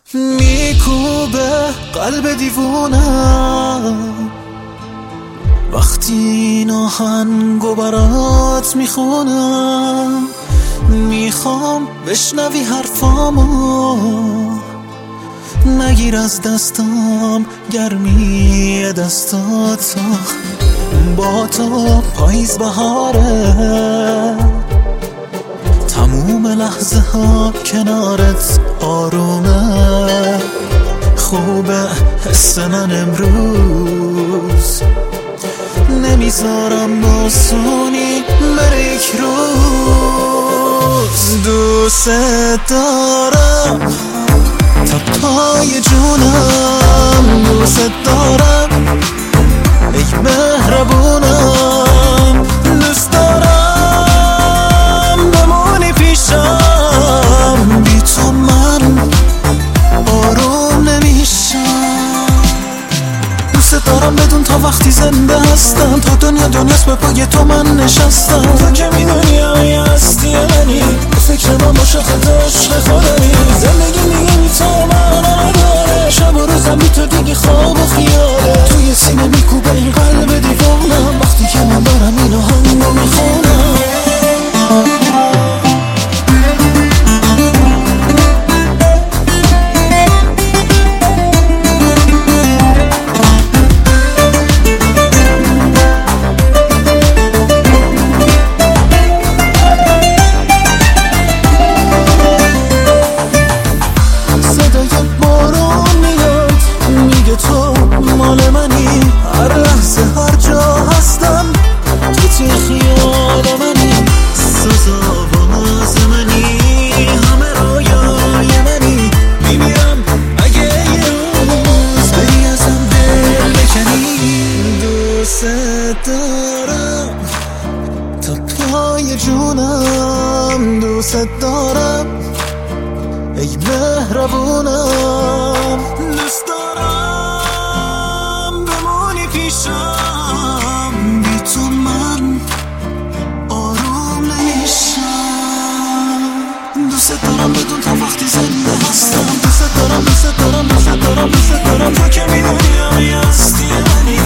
میکوبه قلب دیوونم وقتی این آهنگو برات میخونم. میخوام بشنوی حرفامو، نگیر از دستم گرمی دستاتو. با تو پاییز بهاره، تموم لحظه ها کنارت آرومه. خوبه حس من امروز، نمیذارم باسونی بره یک روز. دوست دارم تا پای جونم، دوست دارم ای مهربونم. دوست دارم بمونی پیشم، بی تو من آروم نمیشم. دوست دارم بدون تا وقتی زنده هستم، تا دنیاست به پای تو من نشستم. تو که میدونی همه هستی منی، فکر من باشه خود عشق خودمی. زندگی میگه بی تو من نداره، شب و روزم بی تو دیگه خواب و خیاله. توی سینه میکوبه این قلب دیوانم وقتی که من دارم این آهنگو میخونم. دارم تا پای جونم، دوست دارم ای مهربونم. دوست دارم بمونی پیشم، بی تو من آروم نمیشم. دوست دارم بدون تا وقتی زنده هستم. دوست دارم دوست دارم دوست دارم دوست دارم. تو که میدونی همه هستی منی،